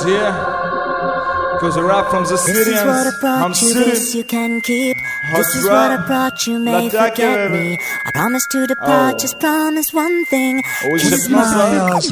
Yeah, cause I rap from the city and I'm This you can keep. This is what I brought you, may forget me. I promise to depart, just promise one thing. Kiss my eyes.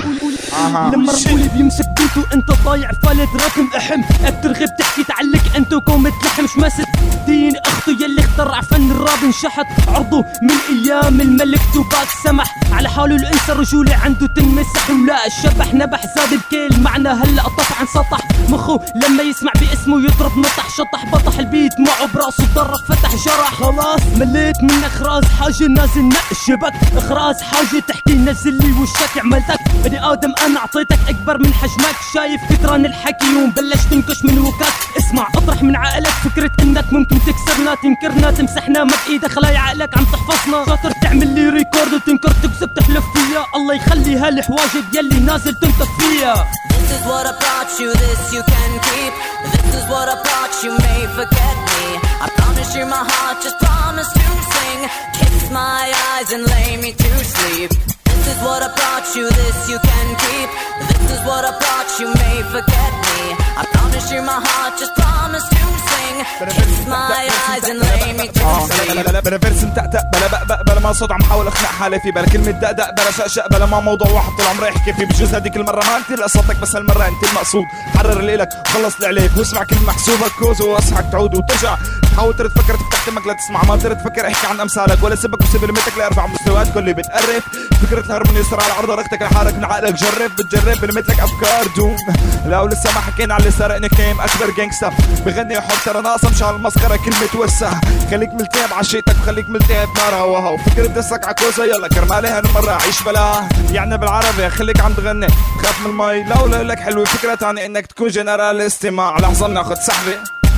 لما رقولي بيمسك بيتو انت ضايع فالت رقم احم ترغب تحكي تعلق انتو كومة لحم شمست دين اخته يلي اخترع فن الراب انشحت عرضه من ايام الملك توباك سمح على حاله الانسى الرجولة عنده تنمسح ولا الشبح نبح زاد الكيل معنى هلا طفح عن سطح مخه لما يسمع باسمه يضرب نطح شطح بطح البيت معه براسه ضرب فتح جرح خلاص مليت من اخراز حاجة نازل نقشبك اخراز حاجة تحكي نزل لي وشك عملتك بني ادم انا اعطيتك اكبر من حجمك شايف كتران الحكي ومبلش تنكش من وكاك اسمع اطرح من عقلك فكرة انك ممكن تكسرنا تنكرنا تمسحنا ما بايدك خلاي عقلك عم تحفظنا شاطر تعمل لي ريكورد وتنكر تكسب تحلف فيا الله يخلي هالحواجب يلي نازل تنطف فيا. This is what I brought you, this you can keep. This is what I brought you, may forget me. I promise you my heart, just promise to sing. Kiss my eyes and lay me to sleep. This is what I brought you, this you can keep. This is what I brought you, may forget me. I promise you my heart, just promise to sing. Kiss my eyes and lay me to sleep. بلا فيرس متأتأ بلا بقبق بلا ما صوت عم حاول اقنع حالي فيه بلا كلمة دقدق بلا شقشق بلا ما موضوع واحد طول عمري احكي فيه بجوز هديك المرة ما انت لقصتك بس هالمرة انت المقصود حرر اللي لك وخلص اللي عليك واسمع كلمة محسوبة كوز واصحك تعود وترجع تحاول ترد تفكر تفتح تمك لا تسمع ما ترد تفكر احكي عن امثالك ولا سبك وسيب رميتك لارفع مستويات كل بتقرب فكرة الهرب من يسرى على عرض رختك لحالك من عقلك جرب بتجرب برميتلك افكار دوم لا ولسه ما حكينا على اللي سرقني كيم اكبر جانجستا بغني حب ترى ناقصه مشان المسخره كلمة توسع خليك ملتهب عشيتك وخليك ملتهب نار هواها وفكر بدسك عكوزه يلا كرمالي هالمره عيش بلا يعني بالعربي خليك عم تغني تخاف من المي لو لك حلوه فكره تاني انك تكون جنرال استماع لحظه بناخذ سحبه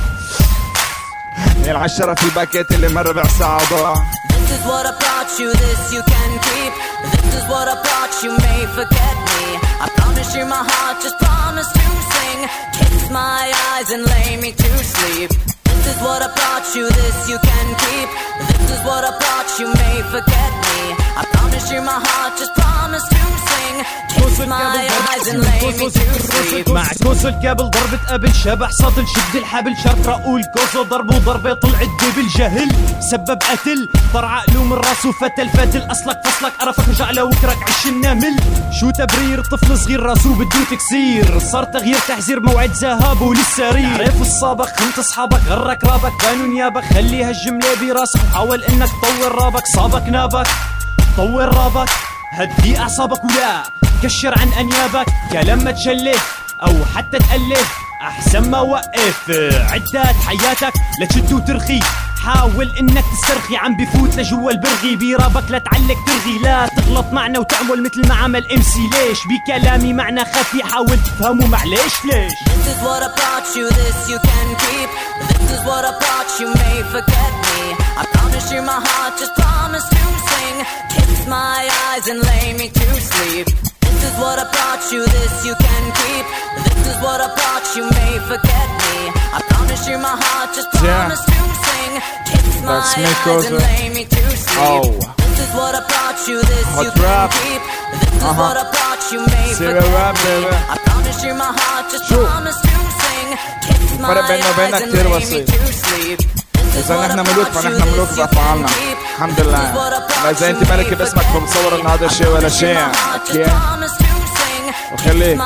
يلعن الشرف الباكيت اللي مر ربع ساعه ضاع. This is what I brought you, this you can keep. This is what I brought you, may forget me. I promise you my heart, just promise to sing. Kiss my eyes and lay me to sleep. This is what I brought you, this you can keep. This is what I brought you, may forget me. I promise you my heart, just promise to sing. Kiss my eyes and lay me to sleep. مع كوسو الكابل ضربة قبل شبح صدل شد الحبل شرط رقول كوسو ضربه ضربة طلعت دبل جهل سبب قتل طر عقله من راسه فتل اصلك فصلك قرفك رجع لوكرك عش النمل شو تبرير طفل صغير راسه بده تكسير صار تغيير تحذير موعد ذهابه للسرير عرف السابق خنت اصحابك غرك رابك بانوا نيابك خلي هالجملة براسك حاول انك تطور رابك صابك نابك طور رابك هدي اعصابك ولا كشر عن انيابك كلام ما تشلف او حتى تألف احسن ما وقف عدات حياتك لتشد وترخي حاول انك تسترخي عم بفوت لجوا البرغي برابك لا تعلق ترغي لا تغلط معنا وتعمل مثل ما عمل MC ليش بكلامي معنى خفي حاول تفهمه معليش ليش. This is what I brought you, this you can keep. This is what I brought you, may forget me. I promise you my heart, just promise to sing. Kiss my eyes and lay me to sleep. This is what I brought you, this you can keep. This is what I brought you, may forget me. I promise you my heart, just promise to sing. Kiss my eyes and lay me to sleep. This is what I brought you, this you can keep. This is what I brought you, may forget me. I promise you my heart, just promise to sing. Kiss my eyes and lay me to sleep. إذا نحن ملوك فنحن ملوك بأفعالنا الحمد لله. إذا أنت ملك باسمك فبتصور إن هذا الشيء ولا شيء أوكي وخليك.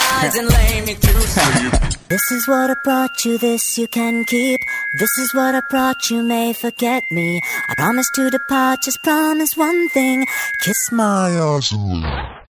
This is what I brought you, this you can keep. This is what I brought you, may forget me. I promise to depart, just promise one thing. Kiss my eyes.